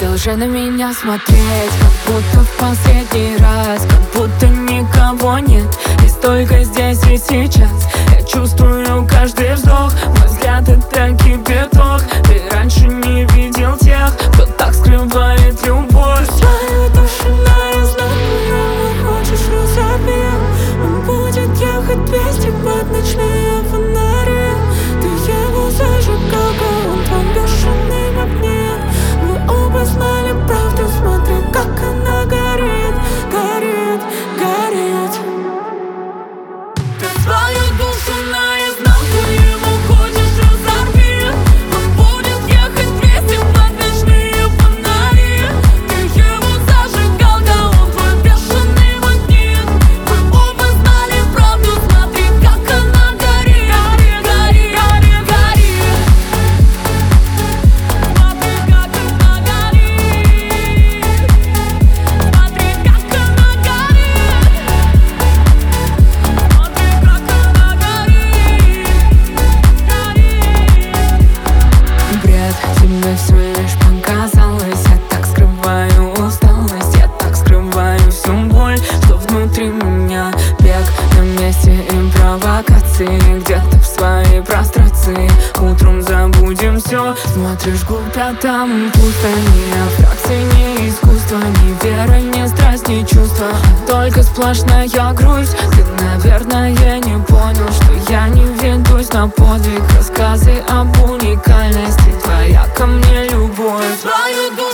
Продолжай на меня смотреть, как будто в последний раз, как будто никого нет, и только здесь и сейчас. Я чувствую каждый вздох, мой взгляд — это кипяток. Ты раньше не видел тех, кто так скрывает любовь. Свою душу наизнанку, ему хочешь разобью. Он будет ехать 200 под ночные фонари. Ты его зажигалка, он твой бешеный магнит. Мы оба знали правду, смотри, как она горит, горит, горит. Ты свою душу наизнанку, ему хочешь разорви. Он будет ехать 200 под ночные фонари. Ты его зажигалка, он твой бешеный магнит. Мы оба знали правду, смотри, как она горит, горит, горит, горит, горит. Смотри, как она горит. Смотри, как она горит. Смотри, как она горит, горит. Бред, тебе всё лишь показалось. Я так скрываю усталость, я так скрываю всю боль, что внутри меня. Бег на месте импровокации, где-то в своей прострации. Утром забудем все. Смотришь вглубь, а там пусто. Ни фракции, ни искусства, ни вера, ни страсть, ни чувства, а только сплошная грусть. Ты, наверное, не понял, что я не ведусь на подвиг. Рассказы об уникальности, твоя ко мне любовь. Свою душу